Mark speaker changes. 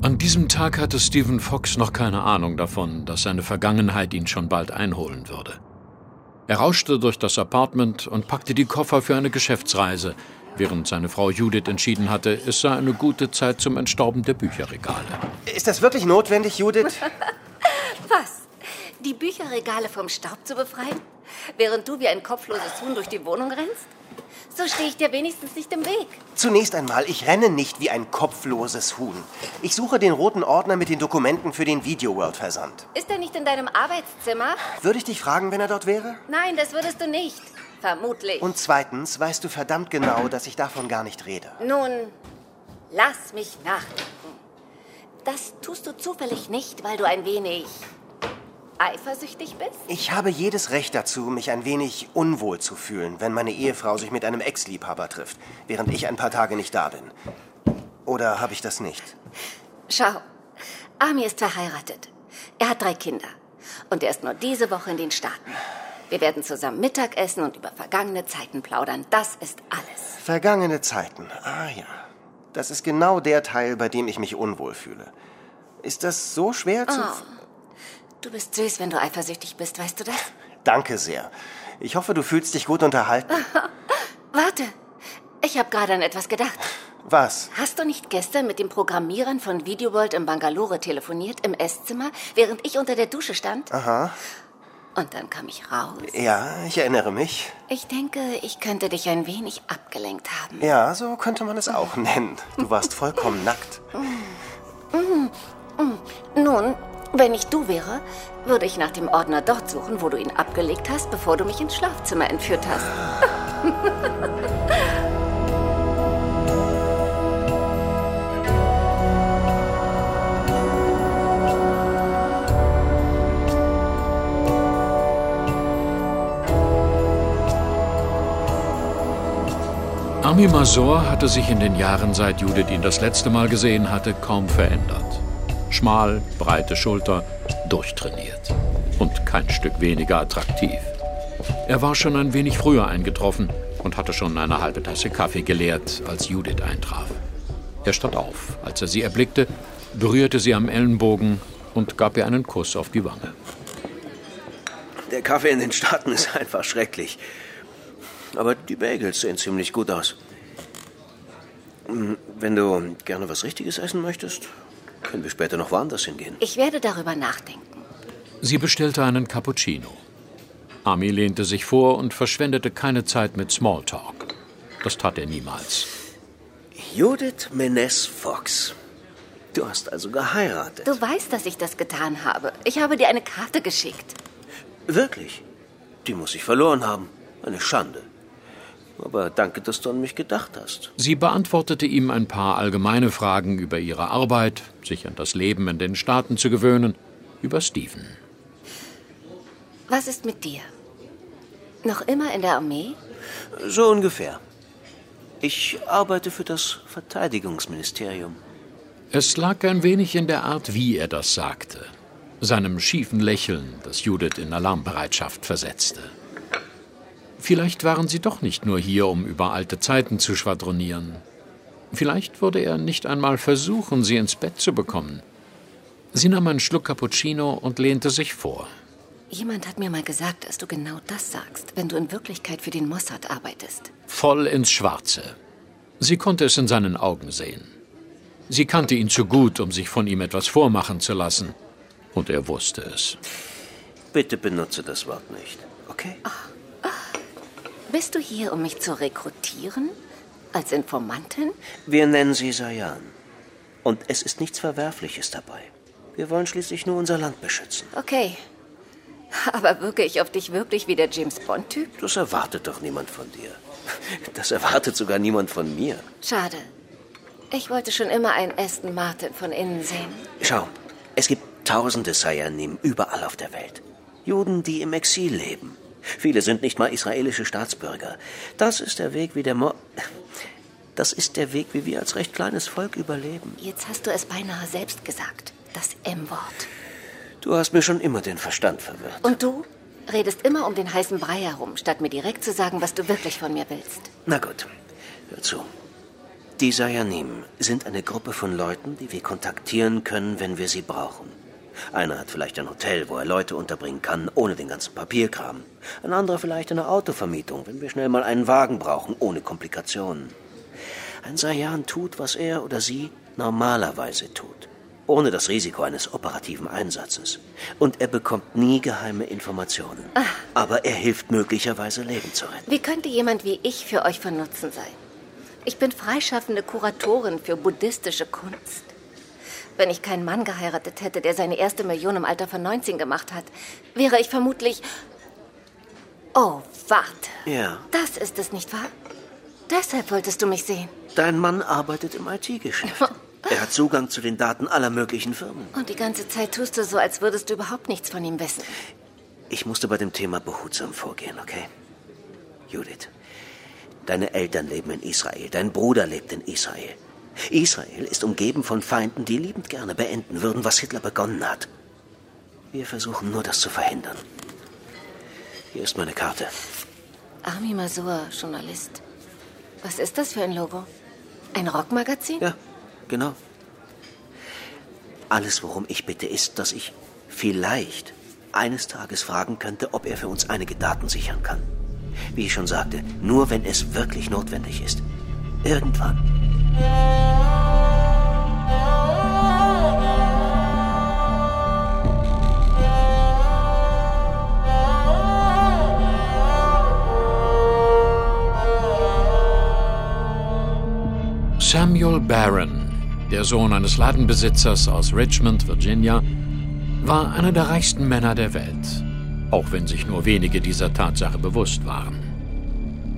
Speaker 1: An diesem Tag hatte Stephen Fox noch keine Ahnung davon, dass seine Vergangenheit ihn schon bald einholen würde. Er rauschte durch das Apartment und packte die Koffer für eine Geschäftsreise, während seine Frau Judith entschieden hatte, es sei eine gute Zeit zum Entstauben der Bücherregale.
Speaker 2: Ist das wirklich notwendig, Judith?
Speaker 3: Was? Die Bücherregale vom Staub zu befreien? Während du wie ein kopfloses Huhn durch die Wohnung rennst? So stehe ich dir wenigstens nicht im Weg.
Speaker 2: Zunächst einmal, ich renne nicht wie ein kopfloses Huhn. Ich suche den roten Ordner mit den Dokumenten für den Video World-Versand.
Speaker 3: Ist er nicht in deinem Arbeitszimmer?
Speaker 2: Würde ich dich fragen, wenn er dort wäre?
Speaker 3: Nein, das würdest du nicht. Vermutlich.
Speaker 2: Und zweitens weißt du verdammt genau, dass ich davon gar nicht rede.
Speaker 3: Nun, lass mich nachdenken. Das tust du zufällig nicht, weil du ein wenig eifersüchtig bist?
Speaker 2: Ich habe jedes Recht dazu, mich ein wenig unwohl zu fühlen, wenn meine Ehefrau sich mit einem Ex-Liebhaber trifft, während ich ein paar Tage nicht da bin. Oder habe ich das nicht?
Speaker 3: Schau, Ami ist verheiratet. Er hat 3 Kinder. Und er ist nur diese Woche in den Staaten. Wir werden zusammen Mittag essen und über vergangene Zeiten plaudern. Das ist alles.
Speaker 2: Vergangene Zeiten. Ah ja. Das ist genau der Teil, bei dem ich mich unwohl fühle. Ist das so schwer zu...
Speaker 3: Du bist süß, wenn du eifersüchtig bist, weißt du das?
Speaker 2: Danke sehr. Ich hoffe, du fühlst dich gut unterhalten.
Speaker 3: Warte, ich habe gerade an etwas gedacht.
Speaker 2: Was?
Speaker 3: Hast du nicht gestern mit den Programmierern von Video World in Bangalore telefoniert, im Esszimmer, während ich unter der Dusche stand?
Speaker 2: Aha.
Speaker 3: Und dann kam ich raus.
Speaker 2: Ja, ich erinnere mich.
Speaker 3: Ich denke, ich könnte dich ein wenig abgelenkt haben.
Speaker 2: Ja, so könnte man es auch nennen. Du warst vollkommen nackt.
Speaker 3: Nun, wenn ich du wäre, würde ich nach dem Ordner dort suchen, wo du ihn abgelegt hast, bevor du mich ins Schlafzimmer entführt hast.
Speaker 1: Ami Mazur hatte sich in den Jahren, seit Judith ihn das letzte Mal gesehen hatte, kaum verändert. Schmal, breite Schulter, durchtrainiert. Und kein Stück weniger attraktiv. Er war schon ein wenig früher eingetroffen und hatte schon eine halbe Tasse Kaffee geleert, als Judith eintraf. Er stand auf, als er sie erblickte, berührte sie am Ellenbogen und gab ihr einen Kuss auf die Wange.
Speaker 4: Der Kaffee in den Staaten ist einfach schrecklich. Aber die Bagels sehen ziemlich gut aus. Wenn du gerne was Richtiges essen möchtest, können wir später noch woanders hingehen.
Speaker 3: Ich werde darüber nachdenken.
Speaker 1: Sie bestellte einen Cappuccino. Ami lehnte sich vor und verschwendete keine Zeit mit Smalltalk. Das tat er niemals.
Speaker 4: Judith Menes Fox. Du hast also geheiratet.
Speaker 3: Du weißt, dass ich das getan habe. Ich habe dir eine Karte geschickt.
Speaker 4: Wirklich? Die muss ich verloren haben. Eine Schande. Aber danke, dass du an mich gedacht hast.
Speaker 1: Sie beantwortete ihm ein paar allgemeine Fragen über ihre Arbeit, sich an das Leben in den Staaten zu gewöhnen, über Stephen.
Speaker 3: Was ist mit dir? Noch immer in der Armee?
Speaker 4: So ungefähr. Ich arbeite für das Verteidigungsministerium.
Speaker 1: Es lag ein wenig in der Art, wie er das sagte. Seinem schiefen Lächeln, das Judith in Alarmbereitschaft versetzte. Vielleicht waren sie doch nicht nur hier, um über alte Zeiten zu schwadronieren. Vielleicht würde er nicht einmal versuchen, sie ins Bett zu bekommen. Sie nahm einen Schluck Cappuccino und lehnte sich vor.
Speaker 3: Jemand hat mir mal gesagt, dass du genau das sagst, wenn du in Wirklichkeit für den Mossad arbeitest.
Speaker 1: Voll ins Schwarze. Sie konnte es in seinen Augen sehen. Sie kannte ihn zu gut, um sich von ihm etwas vormachen zu lassen. Und er wusste es.
Speaker 4: Bitte benutze das Wort nicht, okay?
Speaker 3: Bist du hier, um mich zu rekrutieren? Als Informantin?
Speaker 4: Wir nennen sie Sayan. Und es ist nichts Verwerfliches dabei. Wir wollen schließlich nur unser Land beschützen.
Speaker 3: Okay. Aber wirke ich auf dich wirklich wie der James-Bond-Typ?
Speaker 4: Das erwartet doch niemand von dir. Das erwartet sogar niemand von mir.
Speaker 3: Schade. Ich wollte schon immer einen Aston Martin von innen sehen.
Speaker 4: Schau, es gibt tausende Sayanim überall auf der Welt. Juden, die im Exil leben. Viele sind nicht mal israelische Staatsbürger. Das ist der Weg, wie wir als recht kleines Volk überleben.
Speaker 3: Jetzt hast du es beinahe selbst gesagt. Das M-Wort.
Speaker 4: Du hast mir schon immer den Verstand verwirrt.
Speaker 3: Und du redest immer um den heißen Brei herum, statt mir direkt zu sagen, was du wirklich von mir willst.
Speaker 4: Na gut, hör zu. Die Sayanim sind eine Gruppe von Leuten, die wir kontaktieren können, wenn wir sie brauchen. Einer hat vielleicht ein Hotel, wo er Leute unterbringen kann, ohne den ganzen Papierkram. Ein anderer vielleicht eine Autovermietung, wenn wir schnell mal einen Wagen brauchen, ohne Komplikationen. Ein Sayan tut, was er oder sie normalerweise tut, ohne das Risiko eines operativen Einsatzes. Und er bekommt nie geheime Informationen. Aber er hilft möglicherweise, Leben zu retten.
Speaker 3: Wie könnte jemand wie ich für euch von Nutzen sein? Ich bin freischaffende Kuratorin für buddhistische Kunst. Wenn ich keinen Mann geheiratet hätte, der seine erste Million im Alter von 19 gemacht hat, wäre ich vermutlich... Oh, warte.
Speaker 4: Ja.
Speaker 3: Das ist es, nicht wahr? Deshalb wolltest du mich sehen.
Speaker 4: Dein Mann arbeitet im IT-Geschäft. Er hat Zugang zu den Daten aller möglichen Firmen.
Speaker 3: Und die ganze Zeit tust du so, als würdest du überhaupt nichts von ihm wissen.
Speaker 4: Ich musste bei dem Thema behutsam vorgehen, okay? Judith, deine Eltern leben in Israel, dein Bruder lebt in Israel. Israel ist umgeben von Feinden, die liebend gerne beenden würden, was Hitler begonnen hat. Wir versuchen nur, das zu verhindern. Hier ist meine Karte.
Speaker 3: Ami Mazur, Journalist. Was ist das für ein Logo? Ein Rockmagazin?
Speaker 4: Ja, genau. Alles, worum ich bitte, ist, dass ich vielleicht eines Tages fragen könnte, ob er für uns einige Daten sichern kann. Wie ich schon sagte, nur wenn es wirklich notwendig ist. Irgendwann.
Speaker 1: Samuel Barron, der Sohn eines Ladenbesitzers aus Richmond, Virginia, war einer der reichsten Männer der Welt, auch wenn sich nur wenige dieser Tatsache bewusst waren.